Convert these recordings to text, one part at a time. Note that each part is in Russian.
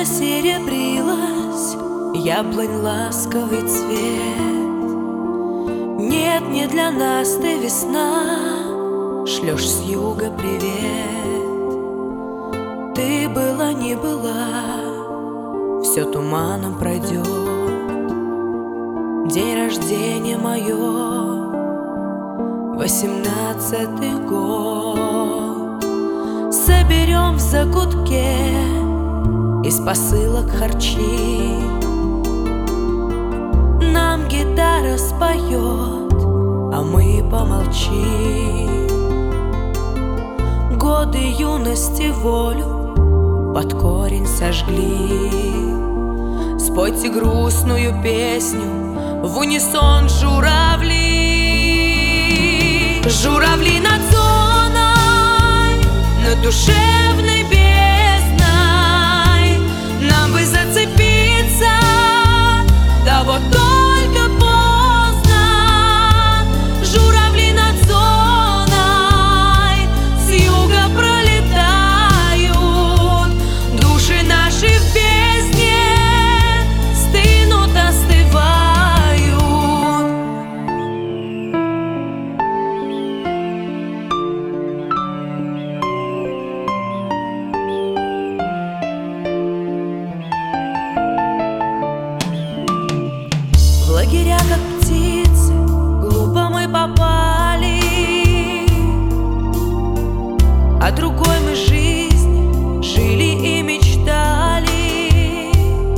засеребрилась яблонь ласковый цвет. Нет, не для нас ты, весна, шлешь с юга привет. Ты была, не была, все туманом пройдет. День рождения мое, 18-й год. Соберем в закутке из посылок харчи. Нам гитара споет, а мы помолчим. Годы юности волю под корень сожгли. Спойте грустную песню в унисон, журавли. Журавли над зоной, над душевной бездной. Нам бы зацепиться, да вот только поздно. Журавли над зоной с юга пролетают. Души наши в бездне стынут, остывают. В лагеря, как птицы, глупо мы попали. О другой мы жизни жили и мечтали.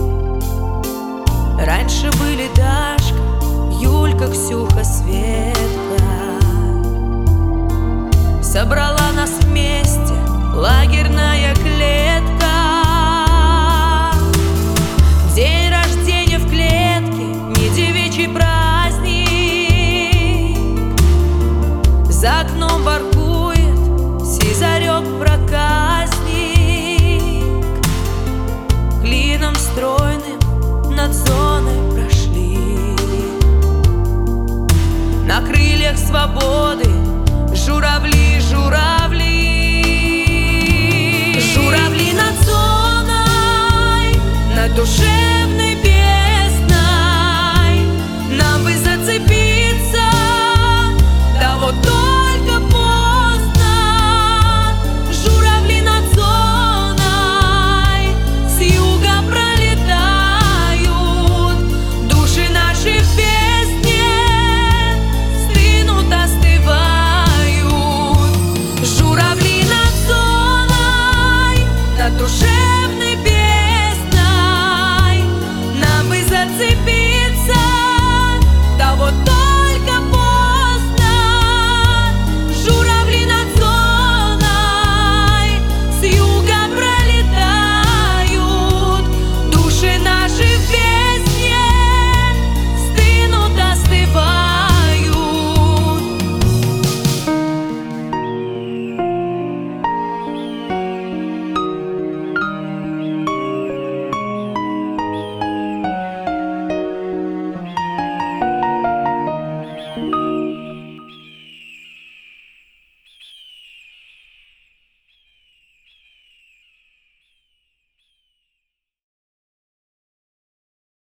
Раньше были Дашка, Юлька, Ксюха, Светка. Собрала нас вместе лагерная клетка. День рождения в клетке, не девичий праздник. За окном воркует сизарек-проказник. Клином стройным над зоной прошли. На крыльях свободы журавли, журавли. Журавли над зоной, над душой.